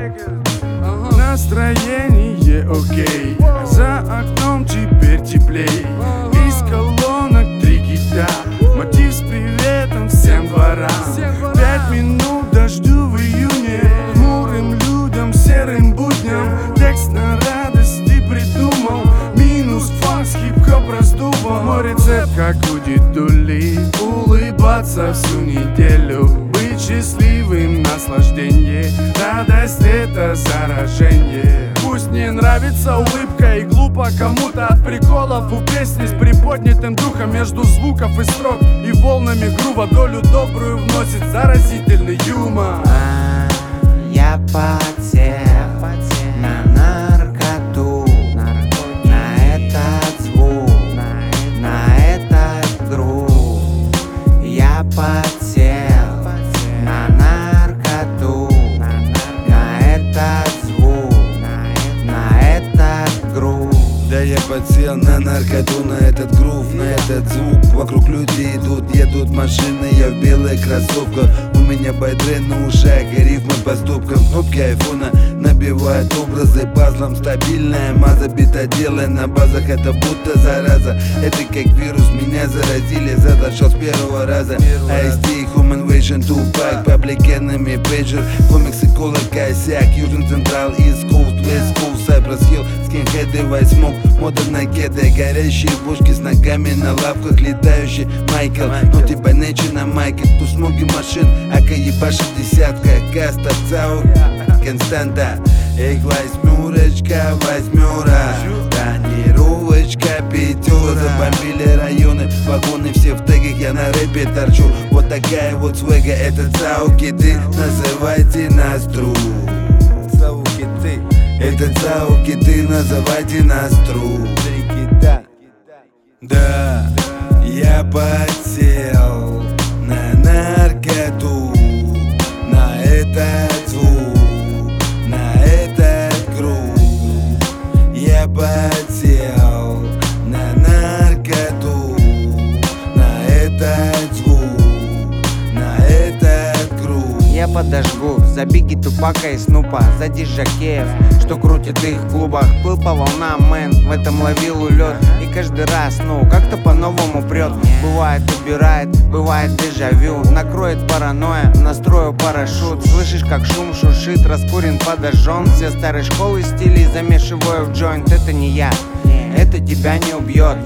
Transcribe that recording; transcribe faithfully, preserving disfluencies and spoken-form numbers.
Настроение окей, а за окном теперь теплей. Из колонок три кита, мотив с приветом всем дворам. Пять минут дождю в июне, хмурым людям, серым будням. Текст на радости придумал, минус фанк, хип-хоп раздумал. Мой рецепт, как у дедули, улыбаться всю неделю, быть счастливым, наслаждение. Радость — это заражение. Пусть не нравится улыбка и глупо кому-то от приколов у песни с приподнятым духом между звуков и строк и волнами грува долю добрую вносит заразительный юмор. А, я подсел на наркоту, на этот звук, на этот грув. Я подсел на наркоту, на этот звук, на этот грув. Да я подсел на наркоту, на этот грув, на этот звук. Вокруг люди идут, едут машины, я в белых кроссовках. У меня байдры на ушах и рифмы поступкам. Кнопки айфона набивают образы пазлом. Стабильная маза, битоделы на базах, это будто зараза. Это как вирус, меня заразили, затащил с первого раза. эй эс ти, Human Vision, Tupac, Public Enemy, Pager, комиксы, кола, косяк, Южный Централ, East Coast, West Coast, Cypress Hill, скинхеды, восьмок, мода на кеды, горящие бушки с ногами на лапках, летающий Майкл, но тебя нечи на майке, тут смоги машин, ака ебашит десятка, каста, цау, константа. Эй, восьмерочка, восьмера, тонировочка, пятера. Забомбили районы, вагоны все в тегах, я на рэпе торчу. Вот такая вот свега, это цауки-ты, называйте нас друг. Цауки-ты, это цауки-ты, называйте нас друг. Да, я подсел на наркоту, на этот звук, на этот грув. Я подсел на наркоту, на этот звук, на этот грув. Я подожгу за биги, Тупака и Снупа, за дизжакеев, что крутит их в клубах. Плыл по волнам, мэн, в этом ловил улет. И каждый раз, ну, как-то по-новому прет. Бывает убирает, бывает дежавю. Накроет паранойя, настрою парашют. Слышишь, как шум шуршит, раскурен, подожжен. Все старые школы стилей замешиваю в джойнт. Это не я, это тебя не убьет.